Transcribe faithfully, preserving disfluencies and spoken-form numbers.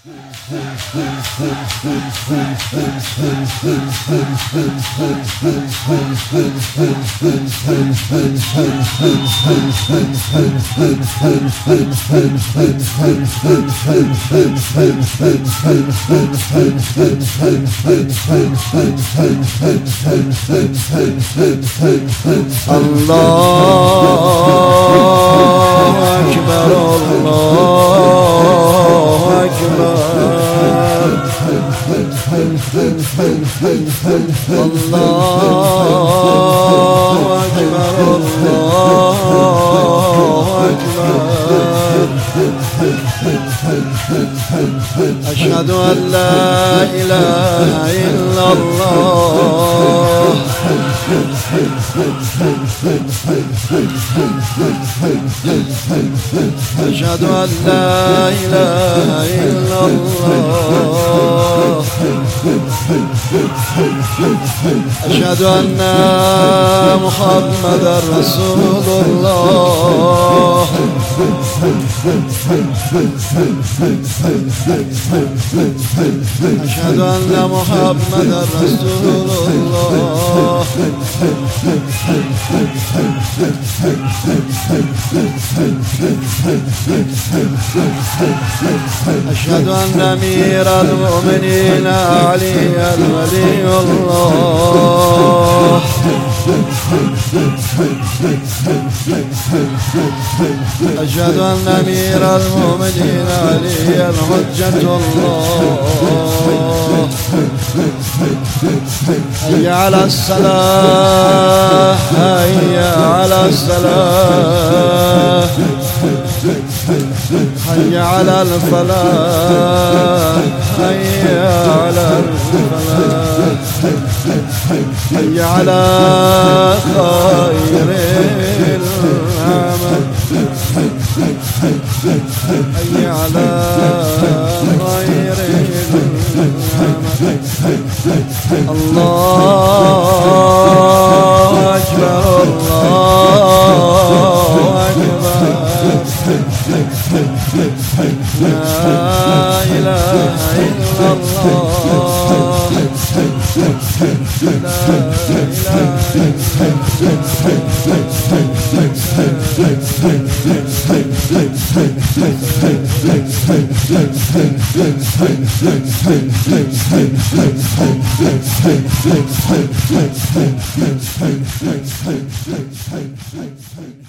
أكبر الله أكبر الله أكبر الله أكبر أشهد أن لا إله إلا الله أشهد أن لا إله إلا الله أشهد أن محمدا رسول الله أشهد أن محمدا رسول الله أشهد أن أمير المؤمنين علي ولي الله أشهد أن أمير المؤمنين علي حجة الله حي على الصلاة حي على الصلاة حي على الفلاح حي على الفلاح حي على خير العمل حي على خير العمل الله أكبر الله أكبر لا إله إلا الله لا إله إلا الله